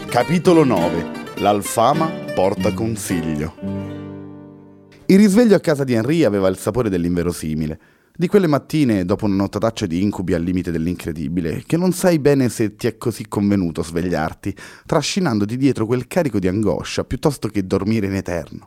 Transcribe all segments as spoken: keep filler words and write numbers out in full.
Capitolo nove. L'Alfama porta consiglio. Il risveglio a casa di Henry aveva il sapore dell'inverosimile. Di quelle mattine, dopo una nottataccia di incubi al limite dell'incredibile, che non sai bene se ti è così convenuto svegliarti, trascinandoti dietro quel carico di angoscia, piuttosto che dormire in eterno.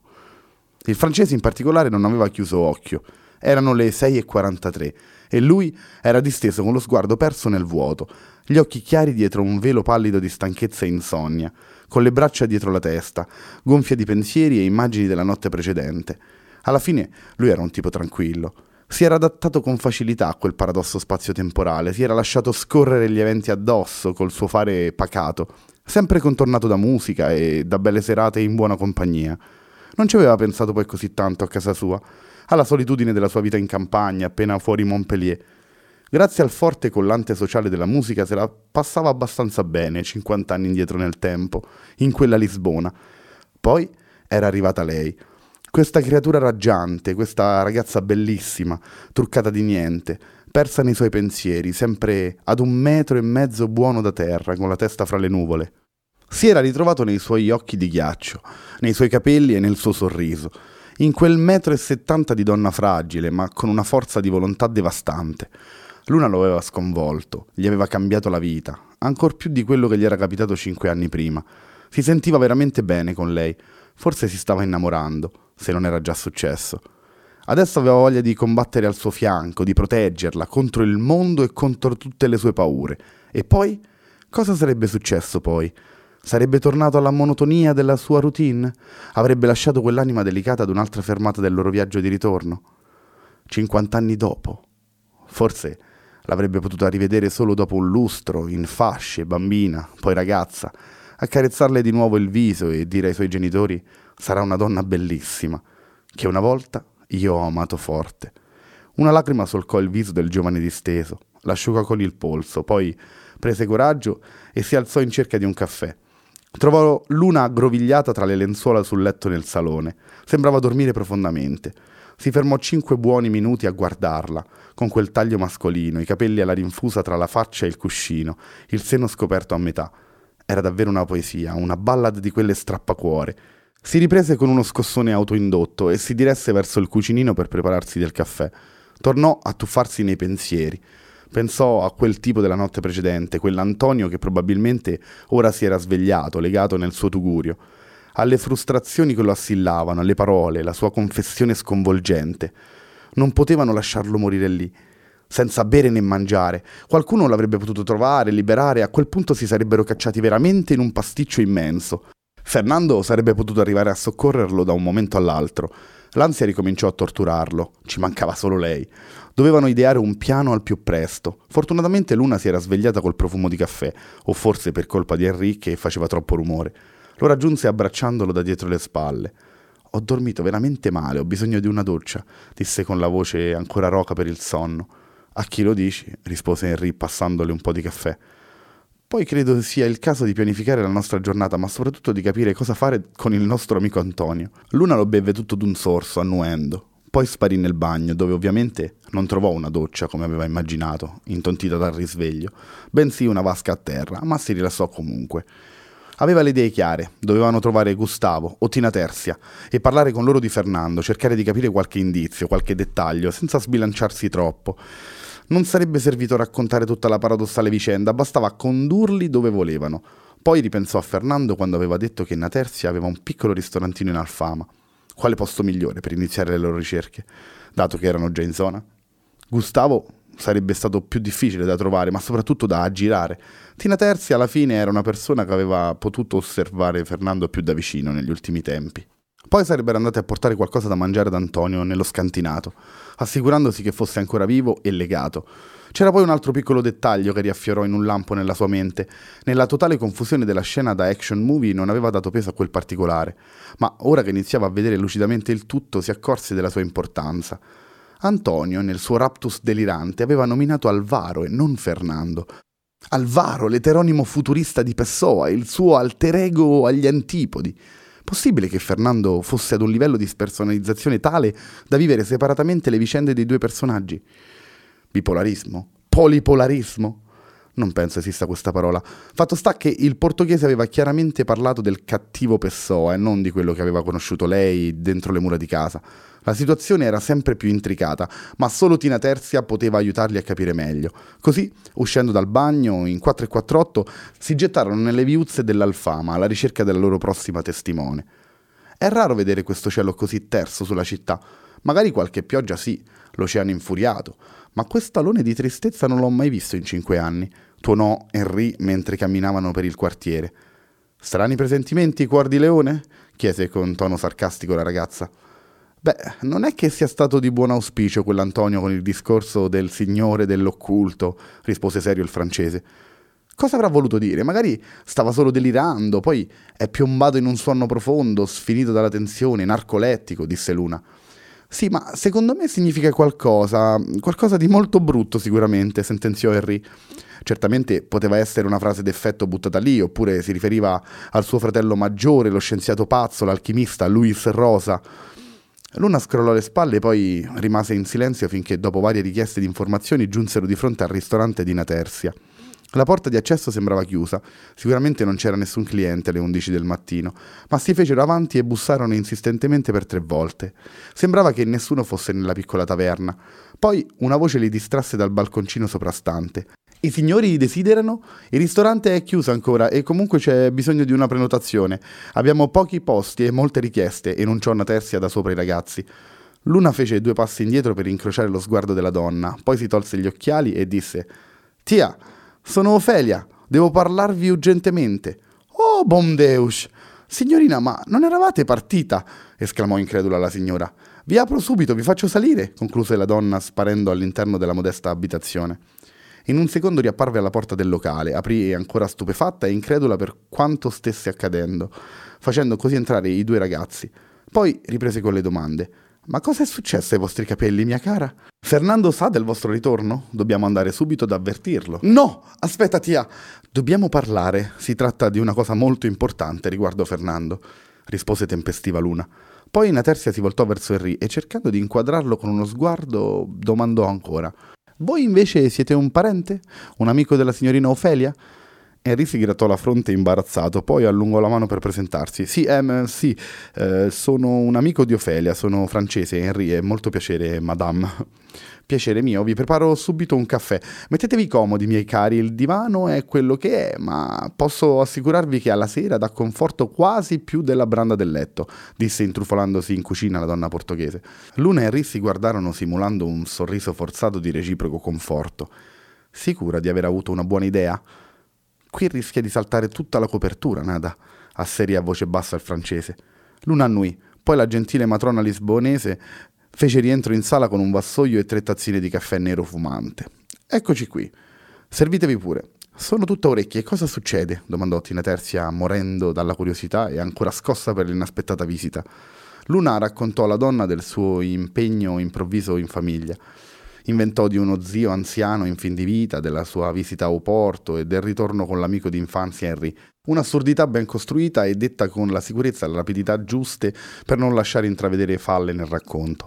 Il francese in particolare non aveva chiuso occhio. Erano le sei e quarantatré e lui era disteso con lo sguardo perso nel vuoto, gli occhi chiari dietro un velo pallido di stanchezza e insonnia, con le braccia dietro la testa, gonfia di pensieri e immagini della notte precedente. Alla fine lui era un tipo tranquillo. Si era adattato con facilità a quel paradosso spazio-temporale, si era lasciato scorrere gli eventi addosso col suo fare pacato, sempre contornato da musica e da belle serate in buona compagnia. Non ci aveva pensato poi così tanto a casa sua, alla solitudine della sua vita in campagna, appena fuori Montpellier. Grazie al forte collante sociale della musica se la passava abbastanza bene, cinquanta anni indietro nel tempo, in quella Lisbona. Poi era arrivata lei, questa creatura raggiante, questa ragazza bellissima, truccata di niente, persa nei suoi pensieri, sempre ad un metro e mezzo buono da terra, con la testa fra le nuvole. Si era ritrovato nei suoi occhi di ghiaccio, nei suoi capelli e nel suo sorriso, in quel metro e settanta di donna fragile, ma con una forza di volontà devastante. Luna lo aveva sconvolto, gli aveva cambiato la vita, ancor più di quello che gli era capitato cinque anni prima. Si sentiva veramente bene con lei, forse si stava innamorando, se non era già successo. Adesso aveva voglia di combattere al suo fianco, di proteggerla contro il mondo e contro tutte le sue paure. E poi? Cosa sarebbe successo poi? Sarebbe tornato alla monotonia della sua routine? Avrebbe lasciato quell'anima delicata ad un'altra fermata del loro viaggio di ritorno? Cinquant'anni dopo? Forse l'avrebbe potuta rivedere solo dopo un lustro, in fasce, bambina, poi ragazza, accarezzarle di nuovo il viso e dire ai suoi genitori: sarà una donna bellissima, che una volta io ho amato forte. Una lacrima solcò il viso del giovane disteso, l'asciugò con il polso, poi prese coraggio e si alzò in cerca di un caffè. Trovò Luna aggrovigliata tra le lenzuola sul letto nel salone. Sembrava dormire profondamente. Si fermò cinque buoni minuti a guardarla, con quel taglio mascolino, i capelli alla rinfusa tra la faccia e il cuscino, il seno scoperto a metà. Era davvero una poesia, una ballad di quelle strappacuore. Si riprese con uno scossone autoindotto e si diresse verso il cucinino per prepararsi del caffè. Tornò a tuffarsi nei pensieri. Pensò a quel tipo della notte precedente, quell'Antonio che probabilmente ora si era svegliato, legato nel suo tugurio, alle frustrazioni che lo assillavano, alle parole, la sua confessione sconvolgente. Non potevano lasciarlo morire lì, senza bere né mangiare. Qualcuno l'avrebbe potuto trovare, liberare, e a quel punto si sarebbero cacciati veramente in un pasticcio immenso. Fernando sarebbe potuto arrivare a soccorrerlo da un momento all'altro. L'ansia ricominciò a torturarlo, ci mancava solo lei. Dovevano ideare un piano al più presto. Fortunatamente Luna si era svegliata col profumo di caffè, o forse per colpa di Henry che faceva troppo rumore. Lo raggiunse abbracciandolo da dietro le spalle. «Ho dormito veramente male, ho bisogno di una doccia», disse con la voce ancora roca per il sonno. «A chi lo dici?» rispose Henry passandole un po' di caffè. «Poi credo sia il caso di pianificare la nostra giornata, ma soprattutto di capire cosa fare con il nostro amico Antonio». Luna lo beve tutto d'un sorso, annuendo. Poi sparì nel bagno, dove ovviamente non trovò una doccia come aveva immaginato, intontita dal risveglio, bensì una vasca a terra, ma si rilassò comunque. Aveva le idee chiare, dovevano trovare Gustavo o Tina Tersia e parlare con loro di Fernando, cercare di capire qualche indizio, qualche dettaglio, senza sbilanciarsi troppo. Non sarebbe servito raccontare tutta la paradossale vicenda, bastava condurli dove volevano. Poi ripensò a Fernando quando aveva detto che Natersia aveva un piccolo ristorantino in Alfama. Quale posto migliore per iniziare le loro ricerche, dato che erano già in zona? Gustavo sarebbe stato più difficile da trovare, ma soprattutto da aggirare. Tina Terzi alla fine era una persona che aveva potuto osservare Fernando più da vicino negli ultimi tempi. Poi sarebbero andati a portare qualcosa da mangiare ad Antonio nello scantinato, assicurandosi che fosse ancora vivo e legato. C'era poi un altro piccolo dettaglio che riaffiorò in un lampo nella sua mente. Nella totale confusione della scena da action movie non aveva dato peso a quel particolare, ma ora che iniziava a vedere lucidamente il tutto si accorse della sua importanza. Antonio, nel suo raptus delirante, aveva nominato Alvaro e non Fernando. Alvaro, l'eteronimo futurista di Pessoa, il suo alter ego agli antipodi. Possibile che Fernando fosse ad un livello di spersonalizzazione tale da vivere separatamente le vicende dei due personaggi? Bipolarismo? Polipolarismo? Non penso esista questa parola. Fatto sta che il portoghese aveva chiaramente parlato del cattivo Pessoa e non di quello che aveva conosciuto lei dentro le mura di casa. La situazione era sempre più intricata, ma solo Tina Terzia poteva aiutarli a capire meglio. Così, uscendo dal bagno, in quattro e quarantotto, si gettarono nelle viuzze dell'Alfama alla ricerca della loro prossima testimone. È raro vedere questo cielo così terso sulla città. Magari qualche pioggia sì, l'oceano infuriato, ma quest'alone di tristezza non l'ho mai visto in cinque anni, tuonò Henry mentre camminavano per il quartiere. Strani presentimenti, cuor di leone? Chiese con tono sarcastico la ragazza. Beh, non è che sia stato di buon auspicio quell'Antonio con il discorso del signore dell'occulto, rispose serio il francese. Cosa avrà voluto dire? Magari stava solo delirando, poi è piombato in un sonno profondo, sfinito dalla tensione, narcolettico, disse Luna. Sì, ma secondo me significa qualcosa, qualcosa di molto brutto sicuramente, sentenziò Henry. Certamente poteva essere una frase d'effetto buttata lì, oppure si riferiva al suo fratello maggiore, lo scienziato pazzo, l'alchimista Luis Rosa. Luna scrollò le spalle e poi rimase in silenzio finché dopo varie richieste di informazioni giunsero di fronte al ristorante di Natersia. La porta di accesso sembrava chiusa, sicuramente non c'era nessun cliente alle undici del mattino, ma si fecero avanti e bussarono insistentemente per tre volte. Sembrava che nessuno fosse nella piccola taverna. Poi una voce li distrasse dal balconcino soprastante. I signori desiderano? Il ristorante è chiuso ancora e comunque c'è bisogno di una prenotazione. Abbiamo pochi posti e molte richieste, enunciò Natersia da sopra i ragazzi. Luna fece due passi indietro per incrociare lo sguardo della donna, poi si tolse gli occhiali e disse: «Tia, sono Ofelia, devo parlarvi urgentemente». «Oh, bon Deus! Signorina, ma non eravate partita?» esclamò incredula la signora. «Vi apro subito, vi faccio salire», concluse la donna sparendo all'interno della modesta abitazione. In un secondo riapparve alla porta del locale, aprì ancora stupefatta e incredula per quanto stesse accadendo, facendo così entrare i due ragazzi. Poi riprese con le domande. «Ma cosa è successo ai vostri capelli, mia cara? Fernando sa del vostro ritorno? Dobbiamo andare subito ad avvertirlo». «No! Aspetta, tia! Dobbiamo parlare. Si tratta di una cosa molto importante riguardo Fernando», rispose tempestiva Luna. Poi Natersia si voltò verso Henry e cercando di inquadrarlo con uno sguardo domandò ancora: «Voi invece siete un parente? Un amico della signorina Ofelia?» Henry si grattò la fronte imbarazzato, poi allungò la mano per presentarsi. «Sì, ehm, sì, eh, sono un amico di Ofelia, sono francese, Henry, è molto piacere, madame». «Piacere mio, vi preparo subito un caffè. Mettetevi comodi, miei cari, il divano è quello che è, ma posso assicurarvi che alla sera dà conforto quasi più della branda del letto», disse intrufolandosi in cucina la donna portoghese. Luna e Henry si guardarono simulando un sorriso forzato di reciproco conforto. «Sicura di aver avuto una buona idea?» «Qui rischia di saltare tutta la copertura, Nada», asserì a voce bassa il francese. Luna annui, poi la gentile matrona lisbonese fece rientro in sala con un vassoio e tre tazzine di caffè nero fumante. «Eccoci qui. Servitevi pure». «Sono tutta orecchie. Cosa succede?» domandò Tina Terzia, morendo dalla curiosità e ancora scossa per l'inaspettata visita. Luna raccontò alla donna del suo impegno improvviso in famiglia. Inventò di uno zio anziano in fin di vita, della sua visita a Oporto e del ritorno con l'amico d'infanzia Henry. Un'assurdità ben costruita e detta con la sicurezza e la rapidità giuste per non lasciare intravedere falle nel racconto.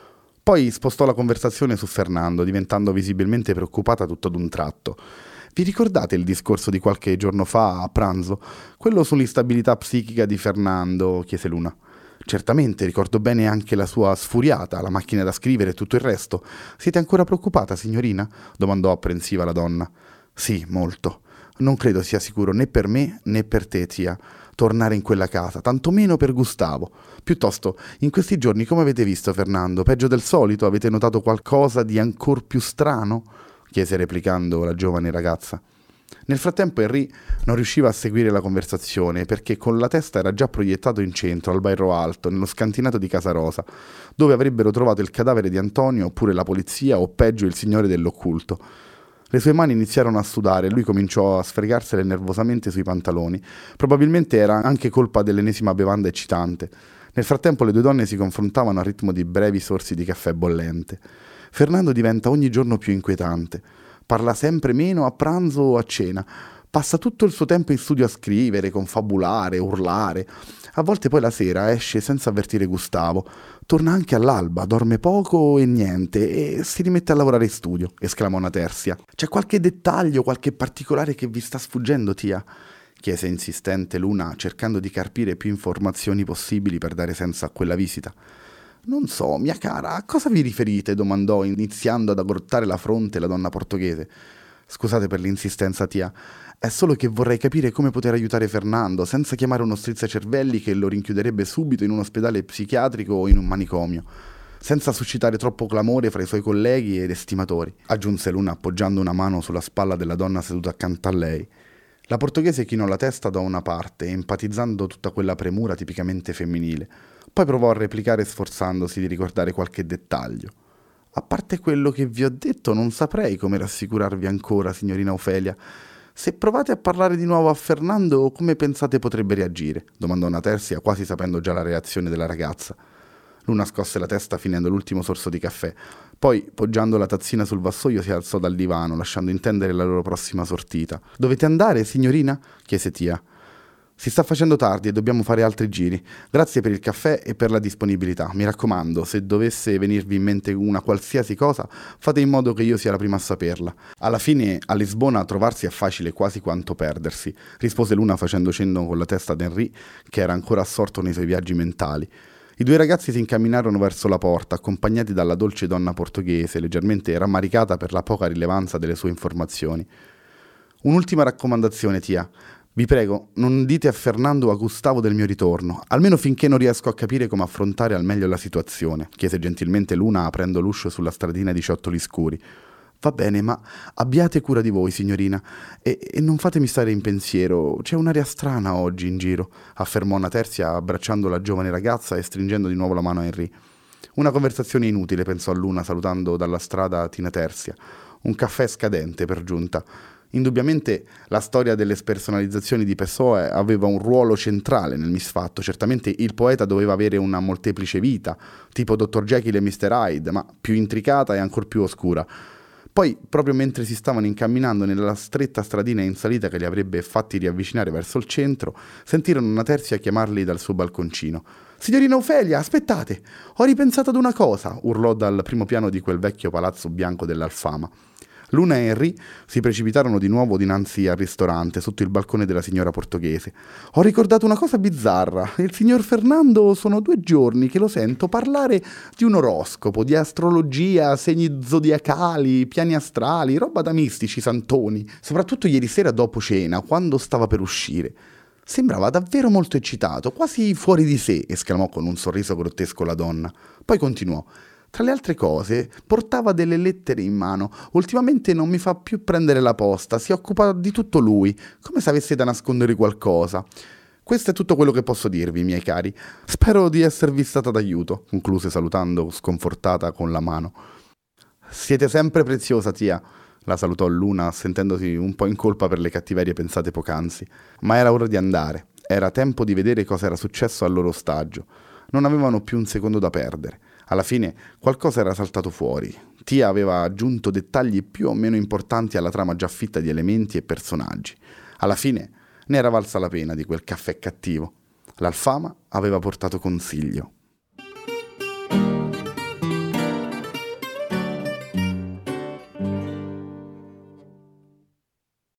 Poi spostò la conversazione su Fernando, diventando visibilmente preoccupata tutto d'un tratto. «Vi ricordate il discorso di qualche giorno fa a pranzo? Quello sull'instabilità psichica di Fernando?» chiese Luna. «Certamente, ricordo bene anche la sua sfuriata, la macchina da scrivere e tutto il resto. Siete ancora preoccupata, signorina?» domandò apprensiva la donna. «Sì, molto. Non credo sia sicuro né per me né per te, tia, tornare in quella casa, tantomeno per Gustavo. Piuttosto, in questi giorni come avete visto Fernando? Peggio del solito? Avete notato qualcosa di ancor più strano?» chiese replicando la giovane ragazza. Nel frattempo Henry non riusciva a seguire la conversazione perché con la testa era già proiettato in centro, al Bairro Alto, nello scantinato di Casa Rosa, dove avrebbero trovato il cadavere di Antonio oppure la polizia o peggio il signore dell'occulto. Le sue mani iniziarono a sudare e lui cominciò a sfregarsele nervosamente sui pantaloni. Probabilmente era anche colpa dell'ennesima bevanda eccitante. Nel frattempo le due donne si confrontavano a ritmo di brevi sorsi di caffè bollente. Fernando diventa ogni giorno più inquietante. Parla sempre meno a pranzo o a cena. Passa tutto il suo tempo in studio a scrivere, confabulare, urlare. A volte poi la sera esce senza avvertire Gustavo. Torna anche all'alba, dorme poco e niente e si rimette a lavorare in studio, esclama una tersia. C'è qualche dettaglio, qualche particolare che vi sta sfuggendo, tia? Chiese insistente Luna, cercando di carpire più informazioni possibili per dare senso a quella visita. Non so, mia cara, a cosa vi riferite? Domandò, iniziando ad aggrottare la fronte la donna portoghese. Scusate per l'insistenza, tia. È solo che vorrei capire come poter aiutare Fernando, senza chiamare uno strizzacervelli che lo rinchiuderebbe subito in un ospedale psichiatrico o in un manicomio, senza suscitare troppo clamore fra i suoi colleghi ed estimatori, aggiunse Luna appoggiando una mano sulla spalla della donna seduta accanto a lei. La portoghese chinò la testa da una parte, empatizzando tutta quella premura tipicamente femminile. Poi provò a replicare sforzandosi di ricordare qualche dettaglio. A parte quello che vi ho detto, non saprei come rassicurarvi ancora, signorina Ofelia. Se provate a parlare di nuovo a Fernando, come pensate potrebbe reagire? Domandò una tersia, quasi sapendo già la reazione della ragazza. Luna scosse la testa finendo l'ultimo sorso di caffè. Poi, poggiando la tazzina sul vassoio, si alzò dal divano, lasciando intendere la loro prossima sortita. «Dovete andare, signorina?» chiese Tia. «Si sta facendo tardi e dobbiamo fare altri giri. Grazie per il caffè e per la disponibilità. Mi raccomando, se dovesse venirvi in mente una qualsiasi cosa, fate in modo che io sia la prima a saperla. Alla fine, a Lisbona trovarsi è facile quasi quanto perdersi», rispose Luna facendo cenno con la testa ad Henri, che era ancora assorto nei suoi viaggi mentali. I due ragazzi si incamminarono verso la porta, accompagnati dalla dolce donna portoghese, leggermente rammaricata per la poca rilevanza delle sue informazioni. «Un'ultima raccomandazione, Tia. Vi prego, non dite a Fernando o a Gustavo del mio ritorno, almeno finché non riesco a capire come affrontare al meglio la situazione», chiese gentilmente Luna aprendo l'uscio sulla stradina di ciottoli scuri. «Va bene, ma abbiate cura di voi, signorina, e, e non fatemi stare in pensiero. C'è un'aria strana oggi in giro», affermò una tersia abbracciando la giovane ragazza e stringendo di nuovo la mano a Henri. Una conversazione inutile, pensò Luna salutando dalla strada Tina Tersia. Un caffè scadente per giunta. Indubbiamente la storia delle spersonalizzazioni di Pessoa aveva un ruolo centrale nel misfatto. Certamente il poeta doveva avere una molteplice vita, tipo dottor Jekyll e mister Hyde, ma più intricata e ancor più oscura. Poi, proprio mentre si stavano incamminando nella stretta stradina in salita che li avrebbe fatti riavvicinare verso il centro, sentirono una tersia chiamarli dal suo balconcino. «Signorina Ofelia, aspettate! Ho ripensato ad una cosa!» urlò dal primo piano di quel vecchio palazzo bianco dell'Alfama. Luna e Henri si precipitarono di nuovo dinanzi al ristorante, sotto il balcone della signora portoghese. «Ho ricordato una cosa bizzarra. Il signor Fernando sono due giorni che lo sento parlare di un oroscopo, di astrologia, segni zodiacali, piani astrali, roba da mistici, santoni. Soprattutto ieri sera dopo cena, quando stava per uscire. Sembrava davvero molto eccitato, quasi fuori di sé», esclamò con un sorriso grottesco la donna. Poi continuò. «Tra le altre cose, portava delle lettere in mano. Ultimamente non mi fa più prendere la posta, si occupa di tutto lui, come se avesse da nascondere qualcosa. Questo è tutto quello che posso dirvi, miei cari. Spero di esservi stata d'aiuto», concluse salutando sconfortata con la mano. «Siete sempre preziosa, Tia», la salutò Luna, sentendosi un po' in colpa per le cattiverie pensate poc'anzi. Ma era ora di andare. Era tempo di vedere cosa era successo al loro ostaggio. Non avevano più un secondo da perdere. Alla fine qualcosa era saltato fuori. Tia aveva aggiunto dettagli più o meno importanti alla trama già fitta di elementi e personaggi. Alla fine ne era valsa la pena di quel caffè cattivo. L'Alfama aveva portato consiglio.